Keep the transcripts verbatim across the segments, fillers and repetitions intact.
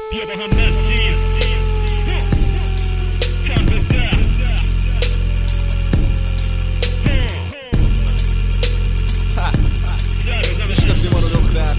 بیا با هم مسیر کم بده میشناسی ما رو دختر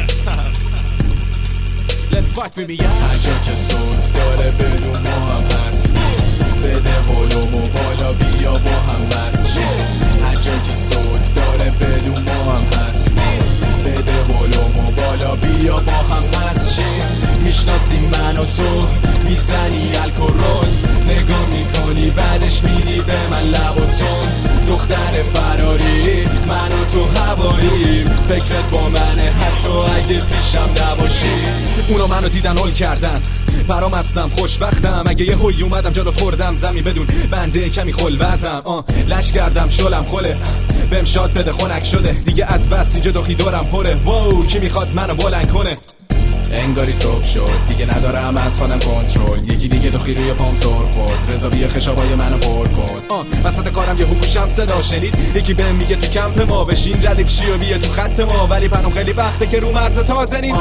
Let's fuck baby yeah. هر جا که سوز داره بدون ما هم هستی بده ولومو بالا بیا با هم بس شیم. هر جا که سوز داره بدون ما هم هستی بده ولومو بالا بیا با هم بس شیم. میشناسی من و تو میزنی الکل نگاه میکنی بعدش میدی به من لب و تند دختر فراری من و تو هواییم فکرت با منه حتی اگه پیشم نباشی. اونا منو دیدن هول کردن برام هستم خوشبختم اگه یه هوی اومدم جلو خوردم زمین بدون بنده کمی خل وزم آه لش کردم شلم خله بهم شاد بده خنک شده دیگه از بس اینجا دخی دورم پره واو کی میخواد منو بلند کنه. انگاری صبح شد دیگه ندارم از خودم کنترل یکی دیگه دخی روی پام سر خورد رضا بیا خشابای منو پر کن آه وسط کارم یه هوشم صدا شنید یکی بهم میگه تو کمپ ما بشین ردیف شی و بیا تو خط ما ولی برام خیلی وقته که رو مرز تازه نیست.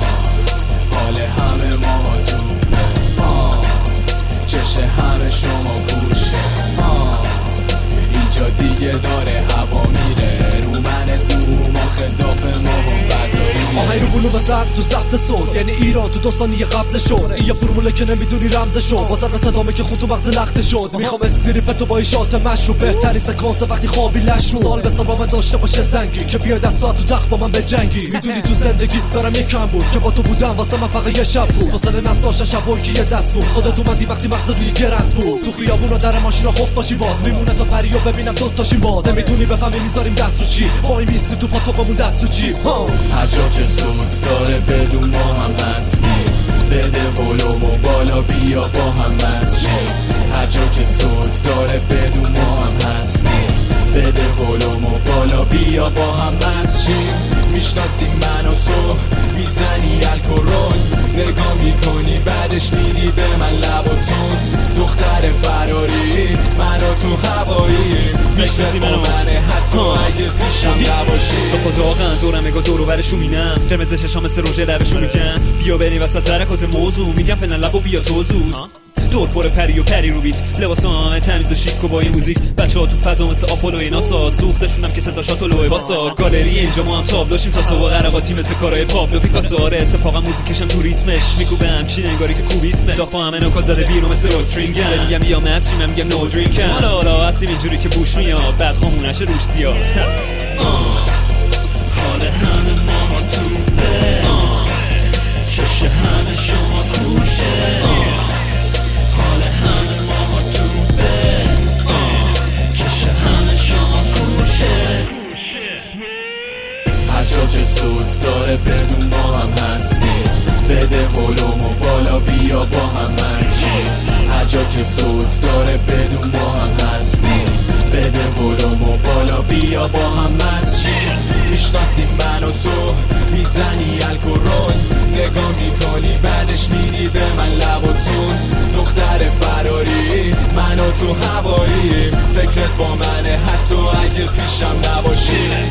حال همه ما توپه آه چش همه شما گوشه آه اینجا دیگه داره هوا میره رو من زوم و خلاف ما فضایی آهنگ رو بلو و زرد تو زخت صد یعنی ایران تو دو ثانیه قبض شد این یه فرموله که نمیدونی رمز شد بازم به صدامه که خود تو مغز لخته شد میخوام استریپتو با ایشات مشروب بهترین سکانس وقتی خوابی لش رو سال به سال با من داشته باشه زنگی که بیای دستات تو تخت با من بجنگی میدونی تو زندگی دارم یکم بود که با تو بودم واسه من فقط یه شب بود واسه نساش شبایی که یه دست بود خودت اومدی وقتی مغز روی گرز بود تو خیابونا در ماشینا خوف باشی باز میمونه تا پریو ببینم دوست تاشیم باز نمیتونی بفهمی میذاریم دست رو چی وای میسی تو پاتوقمون دست رو چی هر جا که سوت داره بدون ما هم هستی بده ولومو بالا بیا با هم مست شیم. هر جا که سوت داره بدون ما هم هستی بده ولومو بالا بیا با هم مست شیم. میشناسی من و تو میزنی الکل نگاه میکنی بعدش میدی به من لب و تند دختر فراری من و تو هواییم میشناسی منو منه حتی اگه پیشم نباشی تو داغن دورم نگاه دورو برشو مینم قرمز چشام مثل روژه لبشو میکن بیا بریم وسط ترکات موضوع میگم فعلا لبو بیا تو زود دور پر پری و پری رو بیت لباس همه تمیز و شیک و با این موزیک بچه ها تو فضا مثل آپولو ناسا سوختشونم که ستا شاتولوه واسا گالری اینجا ما هم تابلوشیم تا صبح قرقاتی مثل کارهای پابلو پیکاسو آره اتفاقا موزیکشم تو ریتمش میگو همچین انگاری که کوبیسمه دافا همه نوکا زده بیرون مثل روکترینگن میگم بیا مسیم هم میگم نو درینکن حالا حالا هستیم اینجوری که بوش میاد بعد خامونش روش زیاد حال همه ما توپه چش همه شما کوشه حال همه ما توپه چش همه شما کوشه. هر جا که سوت داره بدون ما هم هستی بده ولومو بالا بیا با هم مست شیم. هر جا که سوت داره بدون ما هم هستی بده ولومو بالا بیا با هم مست شیم. میشناسی من و تو میزنی الکل نگاه میکنی بعدش میدی به من لب و تند دختر فراری من و تو هواییم فکرت با منه حتی اگه پیشم نباشی.